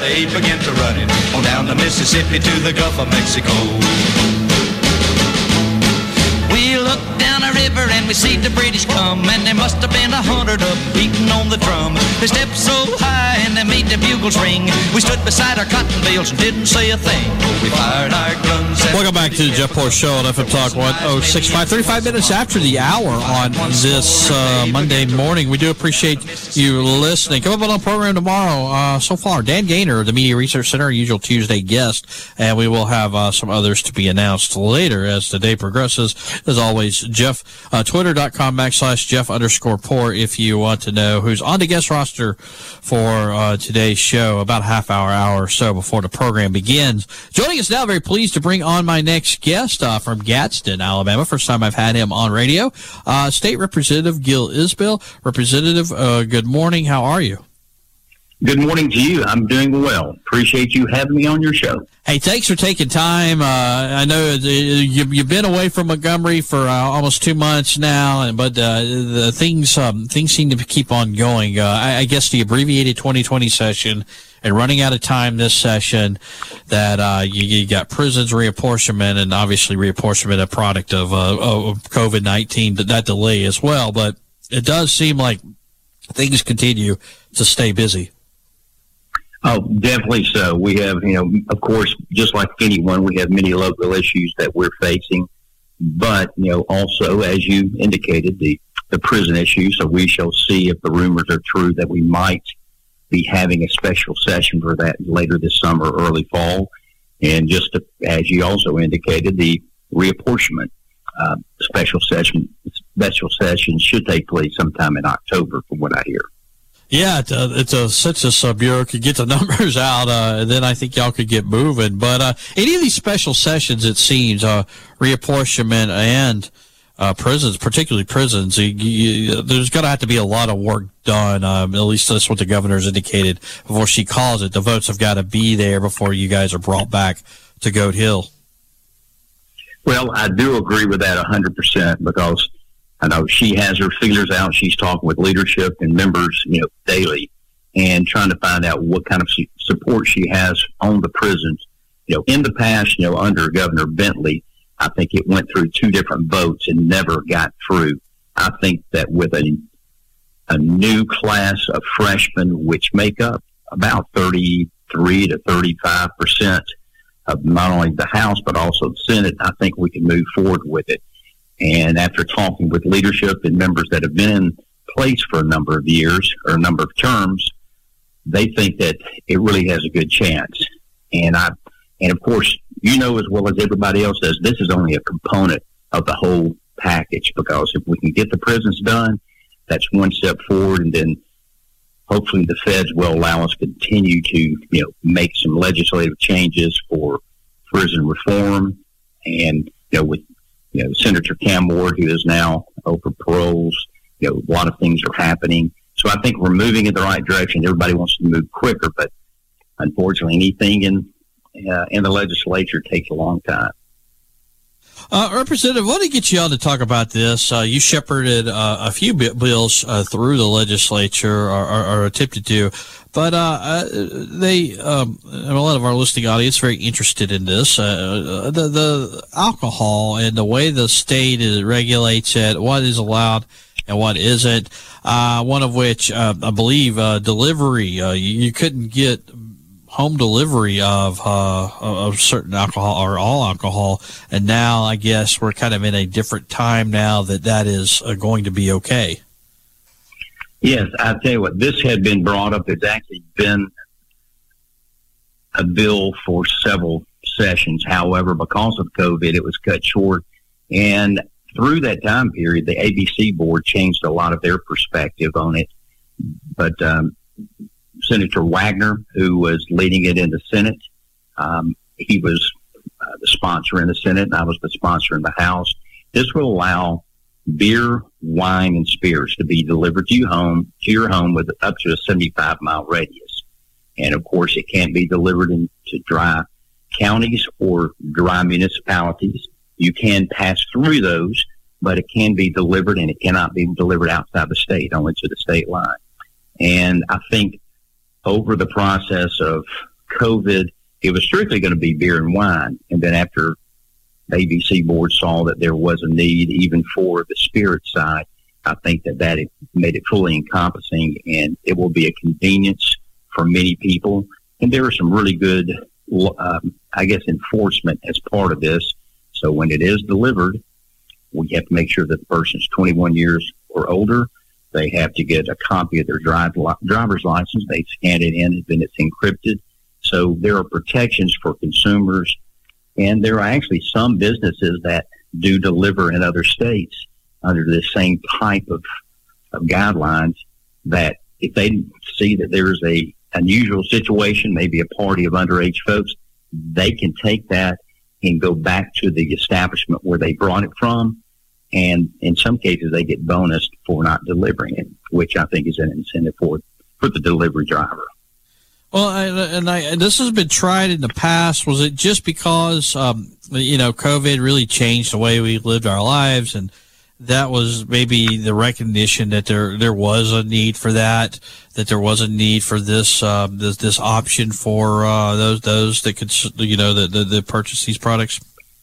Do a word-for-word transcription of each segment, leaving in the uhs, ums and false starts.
They begin to run it on down the Mississippi to the Gulf of Mexico. We look down a river and we see the British come, and there must have been a hundred of them beating on the drum. They stepped so high and they made the bugles ring. We stood beside our cotton bales and didn't say a thing. We fired our guns. Welcome back to the Jeff Poor Show on F M Talk one oh six point five. thirty-five minutes after the hour on this uh, Monday morning. We do appreciate you listening. Come up on the program tomorrow. Uh, so far, Dan Gaynor of the Media Research Center, our usual Tuesday guest, and we will have uh, some others to be announced later as the day progresses. As always, Jeff, uh, twitter.com backslash Jeff underscore Poor if you want to know who's on the guest roster for uh, today's show, about a half hour, hour or so before the program begins. Joining us now, very pleased to bring on my next guest uh, from Gadsden, Alabama. First time I've had him on radio. Uh, State Representative Gil Isbell. Representative, uh, good morning. How are you? Good morning to you. I'm doing well. Appreciate you having me on your show. Hey, thanks for taking time. Uh, I know you, you've been away from Montgomery for uh, almost two months now, but uh, the things um, things seem to keep on going. Uh, I, I guess the abbreviated twenty twenty session and running out of time this session, that uh, you, you got prisons reapportionment, and obviously reapportionment a product of, uh, of COVID nineteen, that delay as well. But it does seem like things continue to stay busy. Oh, definitely so. We have, you know, of course, just like anyone, we have many local issues that we're facing. But, you know, also, as you indicated, the, the prison issue. So we shall see if the rumors are true that we might be having a special session for that later this summer, early fall. And just to, as you also indicated, the reapportionment uh, special session, special session should take place sometime in October, from what I hear. Yeah, it's a, it's a Census uh, Bureau could get the numbers out, uh, and then I think y'all could get moving. But uh, any of these special sessions, it seems, uh, reapportionment and uh, prisons, particularly prisons, you, you, there's going to have to be a lot of work done. Um, at least that's what the governor's indicated before she calls it. The votes have got to be there before you guys are brought back to Goat Hill. Well, I do agree with that one hundred percent, because I know she has her feelers out. She's talking with leadership and members, you know, daily, and trying to find out what kind of su- support she has on the prisons. You know, in the past, you know, under Governor Bentley, I think it went through two different votes and never got through. I think that with a a new class of freshmen, which make up about thirty-three to thirty-five percent of not only the House but also the Senate, I think we can move forward with it. And after talking with leadership and members that have been in place for a number of years or a number of terms, they think that it really has a good chance. And I, and of course, you know as well as everybody else does, this is only a component of the whole package, because if we can get the prisons done, that's one step forward, and then hopefully the feds will allow us to continue to, you know, make some legislative changes for prison reform. And, you know, with You know, Senator Cam Ward, who is now over paroles, you know, a lot of things are happening. So I think we're moving in the right direction. Everybody wants to move quicker, but unfortunately, anything in uh, in the legislature takes a long time. Uh, Representative, let me get you on to talk about this. Uh, you shepherded uh, a few bills uh, through the legislature, or, or, or attempted to, but uh, uh, they, um, and a lot of our listening audience, very interested in this. Uh, the, the alcohol and the way the state is, regulates it, what is allowed and what isn't. Uh, one of which, uh, I believe, uh, delivery. Uh, you, you couldn't get home delivery of uh, of certain alcohol or all alcohol, and now I guess we're kind of in a different time now that that is uh, going to be okay. Yes, I tell you what, this had been brought up. It's actually been a bill for several sessions. However, because of COVID, it was cut short, and through that time period, the A B C board changed a lot of their perspective on it. But um, Senator Wagner, who was leading it in the Senate, um, he was uh, the sponsor in the Senate, and I was the sponsor in the House. This will allow beer, wine, and spirits to be delivered to you home, to your home, with up to a seventy-five mile radius. And of course, it can't be delivered into dry counties or dry municipalities. You can pass through those, but it can be delivered, and it cannot be delivered outside the state, only to the state line. And I think over the process of COVID, it was strictly going to be beer and wine. And then after the A B C board saw that there was a need even for the spirit side, I think that that made it fully encompassing, and it will be a convenience for many people. And there are some really good, um, I guess, enforcement as part of this. So when it is delivered, we have to make sure that the person is twenty-one years or older. They have to get a copy of their drive, driver's license. They scan it in, and then it's encrypted. So there are protections for consumers. And there are actually some businesses that do deliver in other states under the same type of, of guidelines, that if they see that there's a unusual situation, maybe a party of underage folks, they can take that and go back to the establishment where they brought it from. And in some cases, they get bonused for not delivering it, which I think is an incentive for, for the delivery driver. Well, and, I, and this has been tried in the past. Was it just because, um, you know, COVID really changed the way we lived our lives, and that was maybe the recognition that there there was a need for that, that there was a need for this uh, this, this option for uh, those those that could, you know, that, that, that purchase these products?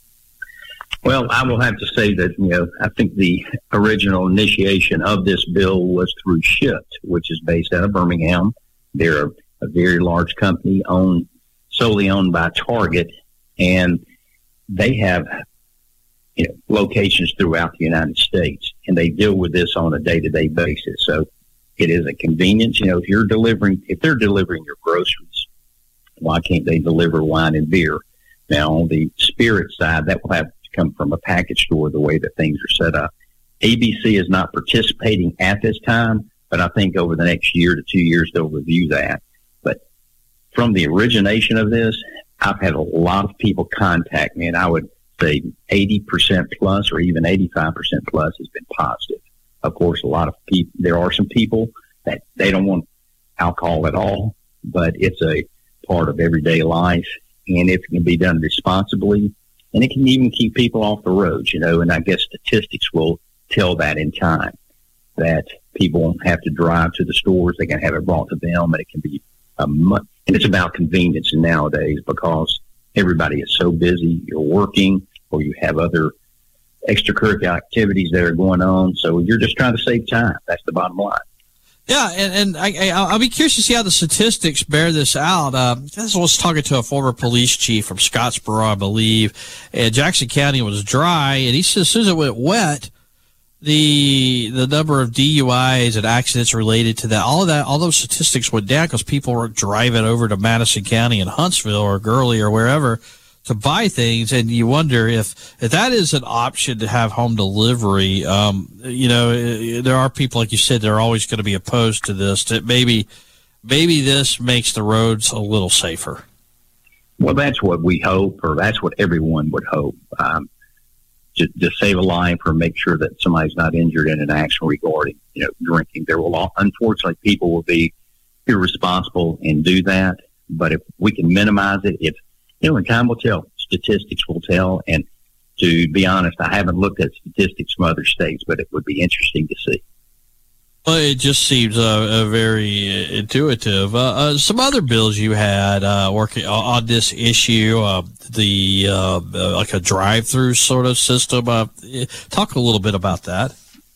Well, I will have to say that, you know, I think the original initiation of this bill was through Shipt, which is based out of Birmingham. They're a very large company owned solely owned by Target, and they have, you know, locations throughout the United States, and they deal with this on a day-to-day basis. So it is a convenience. You know, if you're delivering, if they're delivering your groceries, why can't they deliver wine and beer? Now, on the spirit side, that will have to come from a package store, the way that things are set up. A B C is not participating at this time, but I think over the next year to two years, they'll review that. But from the origination of this, I've had a lot of people contact me, and I would say eighty percent plus or even eighty-five percent plus has been positive. Of course, a lot of people, there are some people that they don't want alcohol at all, but it's a part of everyday life, and it can be done responsibly, and it can even keep people off the roads, you know, and I guess statistics will tell that in time, that people won't have to drive to the stores. They can have it brought to them, and it can be a much, and it's about convenience nowadays because everybody is so busy. You're working, or you have other extracurricular activities that are going on. So you're just trying to save time. That's the bottom line. Yeah, and, and I, I'll be curious to see how the statistics bear this out. Uh, I was talking to a former police chief from Scottsboro, I believe, and Jackson County was dry, and he said as soon as it went wet, the the number of D U Is and accidents related to that, all of that, all those statistics went down because people were driving over to Madison County and Huntsville or Gurley or wherever to buy things. And you wonder if, if that is an option to have home delivery. Um, you know, there are people, like you said, they're always going to be opposed to this, that maybe, maybe this makes the roads a little safer. Well, that's what we hope, or that's what everyone would hope. Um, To, to save a life or make sure that somebody's not injured in an accident regarding, you know, drinking. There will, all, unfortunately, people will be irresponsible and do that. But if we can minimize it, if, you know, in time will tell, statistics will tell. And to be honest, I haven't looked at statistics from other states, but it would be interesting to see. Well, it just seems uh, uh, very intuitive. Uh, uh, some other bills you had uh, working on this issue, uh, the uh, uh, like a drive-through sort of system. Uh, talk a little bit about that.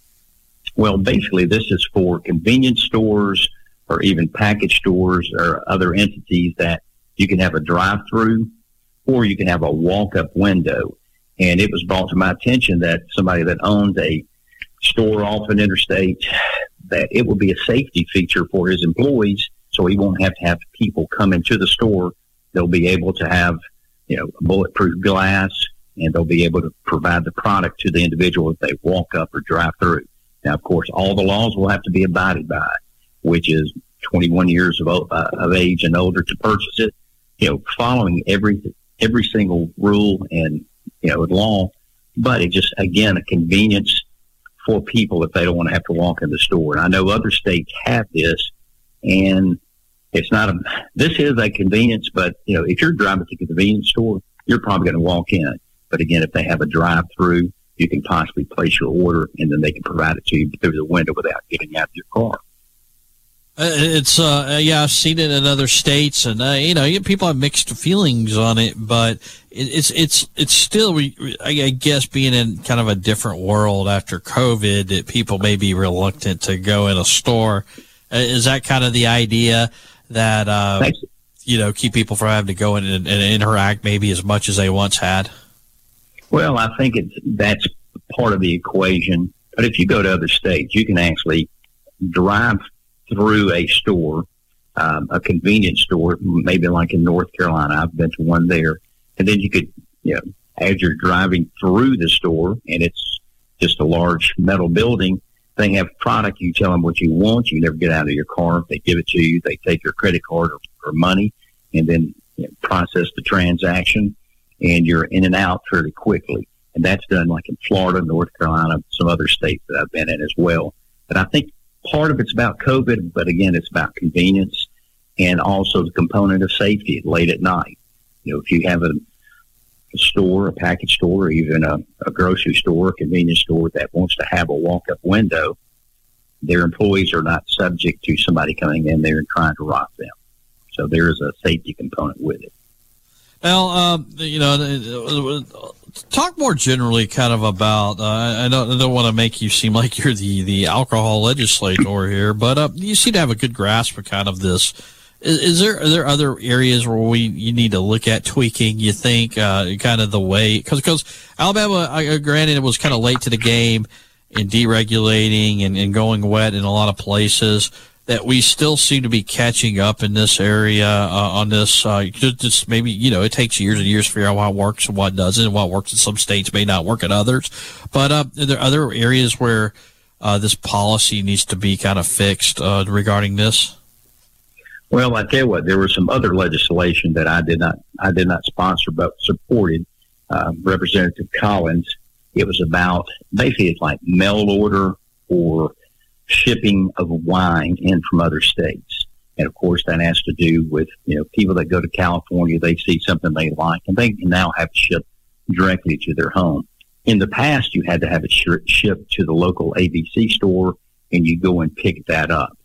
Well, basically, this is for convenience stores or even package stores or other entities that you can have a drive-through or you can have a walk-up window. And it was brought to my attention that somebody that owns a store off an interstate, that it will be a safety feature for his employees, so he won't have to have people come into the store. They'll be able to have, you know, bulletproof glass, and they'll be able to provide the product to the individual if they walk up or drive through. Now, of course, all the laws will have to be abided by, which is twenty-one years of, uh, of age and older to purchase it, you know, following every every single rule and, you know, law. But it just, again, a convenience for people if they don't want to have to walk in the store. And I know other states have this, and it's not a, this is a convenience, but, you know, if you're driving to a convenience store, you're probably going to walk in. But again, if they have a drive-through, you can possibly place your order, and then they can provide it to you through the window without getting out of your car. Uh, it's uh yeah, I've seen it in other states, and uh, you know, people have mixed feelings on it, but it, it's it's it's still, I guess, being in kind of a different world after COVID, that people may be reluctant to go in a store. Uh, is that kind of the idea, that uh, you know, keep people from having to go in and, and interact maybe as much as they once had? Well, I think it's that's part of the equation. But if you go to other states, you can actually drive through a store, um, a convenience store, maybe like in North Carolina. I've been to one there. And then you could, you know, as you're driving through the store, and it's just a large metal building, they have product. You tell them what you want. You never get out of your car. They give it to you. They take your credit card or, or money, and then, you know, process the transaction, and you're in and out fairly quickly. And that's done like in Florida, North Carolina, some other states that I've been in as well. But I think part of it's about COVID, but again, it's about convenience, and also the component of safety late at night. You know, if you have a, a store, a package store, or even a, a grocery store, a convenience store that wants to have a walk-up window, their employees are not subject to somebody coming in there and trying to rob them. So there is a safety component with it. Well, um, you know, talk more generally kind of about, uh, I don't, I don't want to make you seem like you're the, the alcohol legislator here, but uh, you seem to have a good grasp of kind of this. Is, is there, are there other areas where we, you need to look at tweaking, you think, uh, kind of the way, because, because Alabama, uh, granted, it was kind of late to the game in deregulating and, and going wet in a lot of places, that we still seem to be catching up in this area uh, on this. Uh, just maybe, you know, it takes years and years to figure out what works and what doesn't, and what works in some states may not work in others. But uh, are there other areas where uh, this policy needs to be kind of fixed uh, regarding this? Well, I tell you what, there was some other legislation that I did not, I did not sponsor, but supported. Uh, Representative Collins. It was about basically it's like mail order or shipping of wine in from other states. And of course that has to do with, you know, people that go to California, they see something they like, and they can now have it shipped directly to their home. In the past, you had to have it shipped to the local A B C store, and you go and pick that up.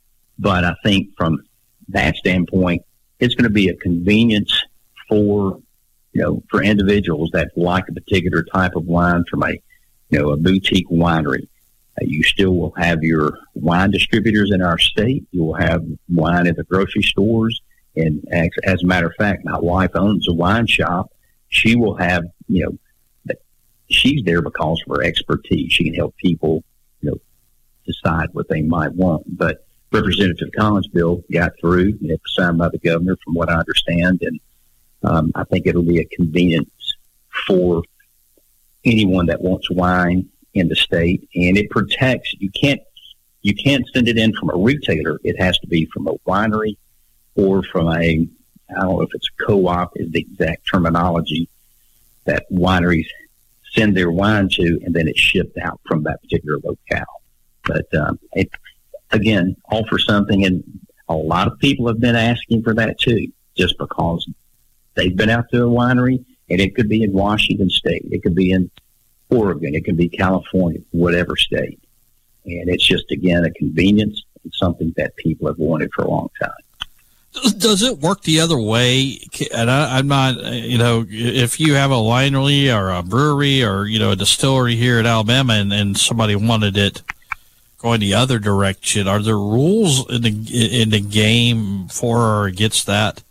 But I think from that standpoint, it's going to be a convenience for, you know, for individuals that like a particular type of wine from a, you know, a boutique winery. Uh, you still will have your wine distributors in our state. You will have wine at the grocery stores. And as, as a matter of fact, my wife owns a wine shop. She will have, you know, she's there because of her expertise. She can help people, you know, decide what they might want. But Representative Collins' bill got through, and it was signed by the governor, from what I understand. And um, I think it'll be a convenience for anyone that wants wine in the state, and it protects. You can't you can't send it in from a retailer. It has to be from a winery or from a, I don't know if it's a co-op is the exact terminology, that wineries send their wine to, and then it's shipped out from that particular locale. But um, it again offers something, and a lot of people have been asking for that too, just because they've been out to a winery, and it could be in Washington State, it could be in Oregon, it can be California, whatever state. And it's just, again, a convenience and something that people have wanted for a long time. Does it work the other way? And I, I'm not, you know, if you have a winery or a brewery or, you know, a distillery here in Alabama, and, and somebody wanted it going the other direction, are there rules in the in the game for or against that?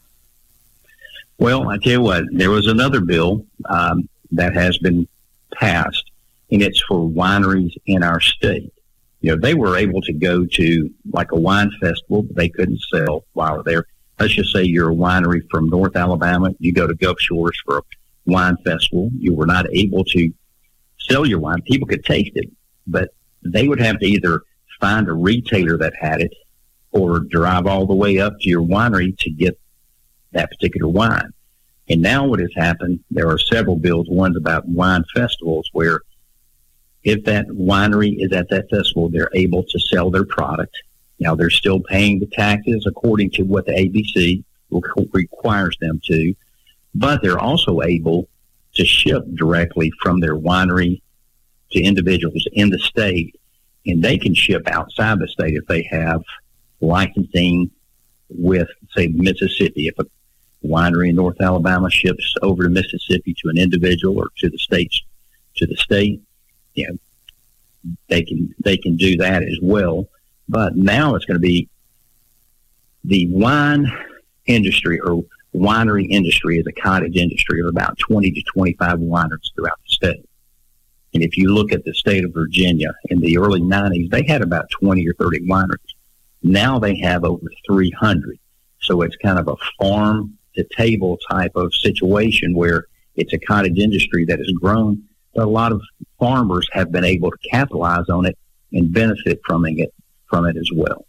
Well, I tell you what, there was another bill um, that has been passed, and it's for wineries in our state. You know, they were able to go to like a wine festival, but they couldn't sell while they're there. Let's just say you're a winery from North Alabama. You go to Gulf Shores for a wine festival. You were not able to sell your wine. People could taste it, but they would have to either find a retailer that had it or drive all the way up to your winery to get that particular wine. And now what has happened, there are several bills, one's about wine festivals, where if that winery is at that festival, they're able to sell their product. Now, they're still paying the taxes according to what the A B C requires them to, but they're also able to ship directly from their winery to individuals in the state, and they can ship outside the state if they have licensing with, say, Mississippi. If a winery in North Alabama ships over to Mississippi to an individual or to the states, to the state, you know, they can they can do that as well. But now it's going to be the wine industry or winery industry as a cottage industry are about twenty to twenty-five wineries throughout the state. And if you look at the state of Virginia in the early nineties, they had about twenty or thirty wineries. Now they have over three hundred. So it's kind of a farm to table type of situation where it's a cottage industry that has grown, but a lot of farmers have been able to capitalize on it and benefit from it from it as well.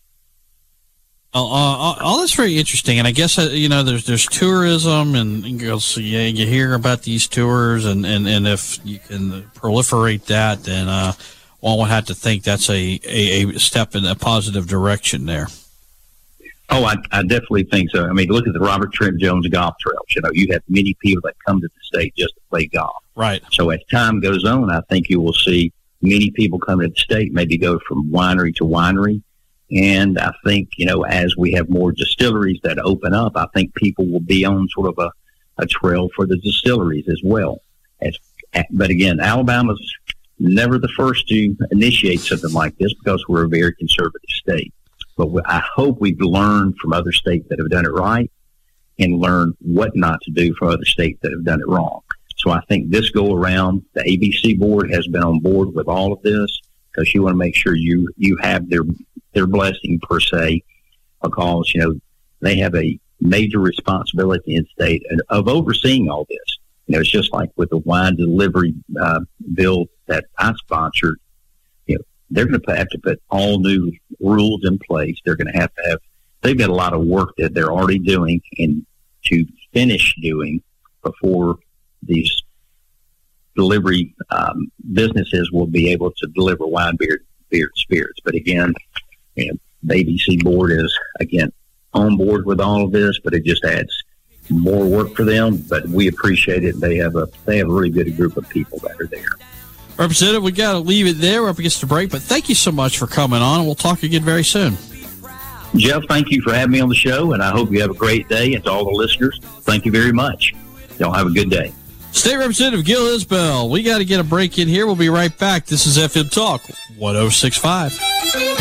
Uh, uh, all that's very interesting, and I guess uh, you know there's there's tourism, and, and you, so you, you hear about these tours, and, and, and if you can proliferate that, then uh, one would have to think that's a, a, a step in a positive direction there. Oh, I, I definitely think so. I mean, look at the Robert Trent Jones golf trails. You know, you have many people that come to the state just to play golf. Right. So as time goes on, I think you will see many people come to the state, maybe go from winery to winery. And I think, you know, as we have more distilleries that open up, I think people will be on sort of a, a trail for the distilleries as well. As, but again, Alabama's never the first to initiate something like this because we're a very conservative state. But I hope we've learned from other states that have done it right and learned what not to do from other states that have done it wrong. So I think this go around, the A B C board has been on board with all of this because you want to make sure you, you have their their blessing per se, because, you know, they have a major responsibility in state of overseeing all this. You know, it's just like with the wine delivery uh, bill that I sponsored. You know, they're going to have to put all new rules in place. They're going to have to have, they've got a lot of work that they're already doing and to finish doing before these delivery um, businesses will be able to deliver wine, beer, beer, spirits. But again, you know, the A B C board is, again, on board with all of this, but it just adds more work for them. But we appreciate it. They have a they have a really good group of people that are there. Representative, we got to leave it there. We're up against the break, but thank you so much for coming on. We'll talk again very soon. Jeff, thank you for having me on the show, and I hope you have a great day. And to all the listeners, thank you very much. Y'all have a good day. State Representative Gil Isbell. We got to get a break in here. We'll be right back. This is F M Talk one oh six point five.